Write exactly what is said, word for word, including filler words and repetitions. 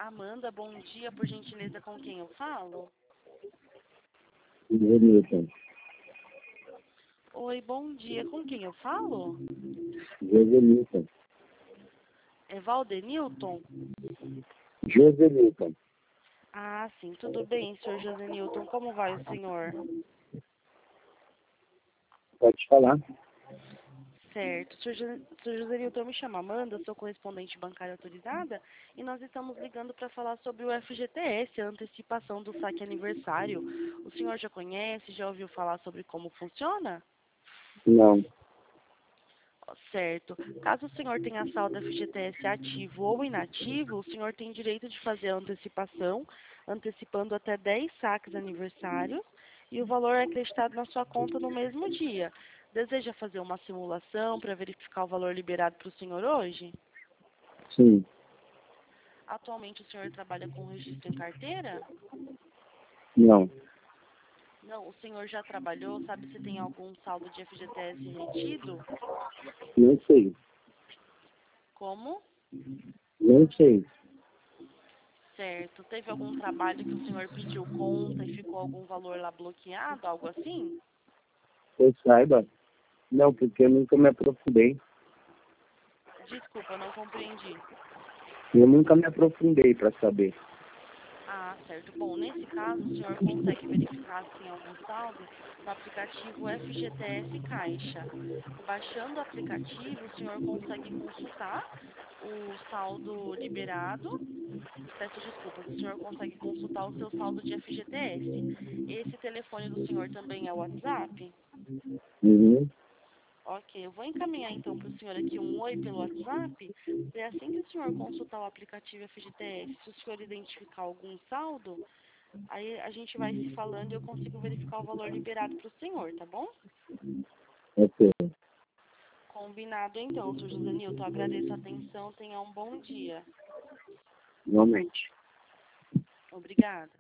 Amanda, bom dia, por gentileza, com quem eu falo? Josenilton. Oi, bom dia, com quem eu falo? Josenilton. É Valdenilton? Josenilton. Ah, sim, tudo bem, senhor Josenilton, como vai o senhor? Pode falar. Certo, senhor, Jo- senhor Josenilton, eu me chamo Amanda, sou correspondente bancária autorizada e nós estamos ligando para falar sobre o F G T S, a antecipação do saque aniversário. O senhor já conhece, já ouviu falar sobre como funciona? Não. Certo. Caso o senhor tenha saldo F G T S ativo ou inativo, o senhor tem direito de fazer a antecipação, antecipando até dez saques aniversários, e o valor é acreditado na sua conta no mesmo dia. Deseja fazer uma simulação para verificar o valor liberado para o senhor hoje? Sim. Atualmente o senhor trabalha com registro em carteira? Não. Não, o senhor já trabalhou, sabe se tem algum saldo de F G T S retido? Não sei. Como? Não sei. Certo. Teve algum trabalho que o senhor pediu conta e ficou algum valor lá bloqueado, algo assim? Eu saiba. Não, porque eu nunca me aprofundei. Desculpa, não compreendi. Eu nunca me aprofundei para saber. Ah, certo. Bom, nesse caso, o senhor consegue verificar se tem algum saldo no aplicativo F G T S Caixa. Baixando o aplicativo, o senhor consegue consultar o saldo liberado. Peço desculpas, o senhor consegue consultar o seu saldo de F G T S. Esse telefone do senhor também é o WhatsApp? Uhum. Ok, eu vou encaminhar então para o senhor aqui um oi pelo WhatsApp. E assim que o senhor consultar o aplicativo F G T S, se o senhor identificar algum saldo, aí a gente vai se falando e eu consigo verificar o valor liberado para o senhor, tá bom? Ok. Combinado então, senhor José Nilton. Agradeço a atenção, tenha um bom dia. Realmente. Obrigada.